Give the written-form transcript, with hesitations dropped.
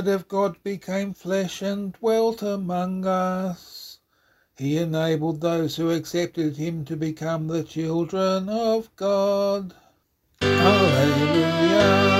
Word of God became flesh and dwelt among us. He enabled those who accepted him to become the children of God. Alleluia.